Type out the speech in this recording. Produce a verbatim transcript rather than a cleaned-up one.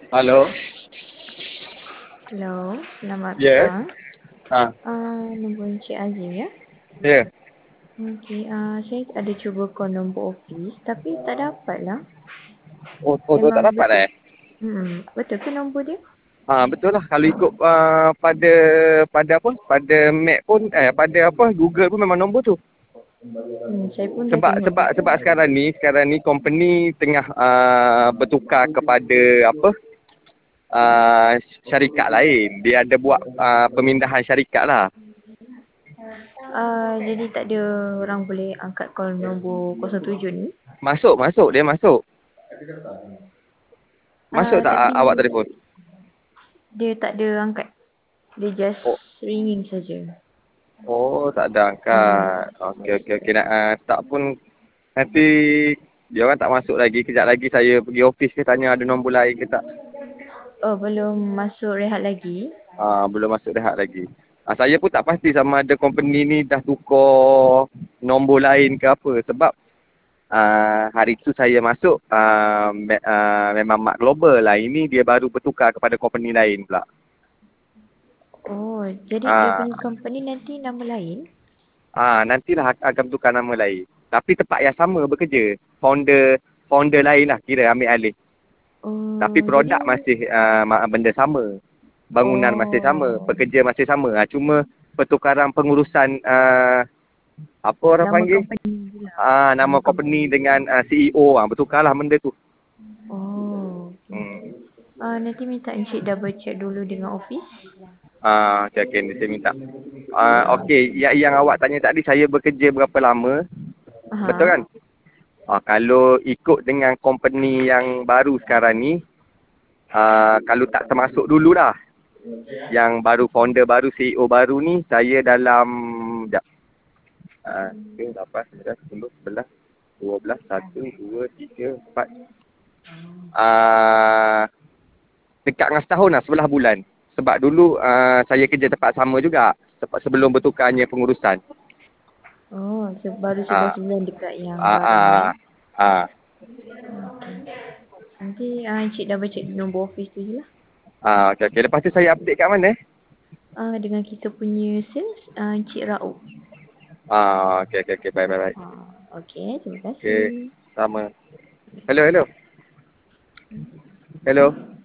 Halo. Hello, selamat Yes. petang. Ah, Uh, nombor Encik Azim ya? ya. Okey, uh, saya ada cuba call nombor office tapi tak dapat lah. Oh, oh, tu Memang tak dapat betul. eh? Hmm, betul ke nombor dia? Ah, betul lah. Kalau ikut uh, pada pada apa? Pada map pun eh pada apa? Google pun memang nombor tu. Hmm, saya pun dah Sebab tengok sebab juga. sebab sekarang ni sekarang ni company tengah uh, bertukar kepada apa? Uh, syarikat lain. Dia ada buat uh, pemindahan syarikat lah. Uh, jadi tak ada orang boleh angkat call nombor kosong tujuh ni? Masuk, masuk. Dia masuk. Masuk Uh, tak uh, tapi awak telefon? dia tak ada angkat. Dia just Oh, ringing saja. oh tak ada Hmm. angkat. Okey, okey, okey. Nak uh, start pun nanti dia orang tak masuk lagi. Kejap lagi saya pergi office ke tanya ada nombor lain ke tak. Oh, belum masuk rehat lagi? Ah, belum masuk rehat lagi. Ah, saya pun tak pasti sama ada company ni dah tukar nombor lain ke apa. Sebab ah, hari tu saya masuk ah, me, ah, memang Mak Global lah. Ini dia baru bertukar kepada company lain pula. Oh, jadi dia Ah, punya company nanti nama lain? ah, nantilah akan tukar nama lain. Tapi tempat yang sama bekerja. Founder founder lain lah kira ambil alih. Tapi Oh, jadi produk masih uh, benda sama. Bangunan masih sama, oh, pekerja masih sama. Ha, cuma pertukaran pengurusan uh, apa orang nama panggil? company pula. Uh, nama Nama company company. dengan uh, C E O. Ha, bertukarlah benda tu. Oh, okay. Hmm. Uh, nanti minta Encik double check dulu dengan office. Ah, okay, okay, ni saya minta. Uh, okay, yang, yang awak tanya tadi saya bekerja berapa lama? Betul Aha. kan? Uh, kalau ikut dengan company yang baru sekarang ni, uh, kalau tak termasuk dulu lah, yang baru founder baru, C E O baru ni, saya dalam sekejap. Ah, okay, lapan, sembilan, sepuluh, sebelas, dua belas, satu, dua, tiga, empat. Ah, dekat dengan setahun lah, sebelah bulan. Sebab dulu ah, saya kerja tempat sama juga sebab sebelum bertukarnya pengurusan. Oh, so baru sebelas Ah, bulan dekat yang ah, baru ni ah, ya. ah, Okay. Nanti uh, Encik double check nombor office tu je lah. ah, okay, okay. Lepas tu saya update kat mana? Uh, dengan kita punya sales, uh, Encik Raub. Ah, okay, okay, okay. Bye, bye, bye. Uh, okay, terima Okay, kasih. sama. Hello, hello. Hello.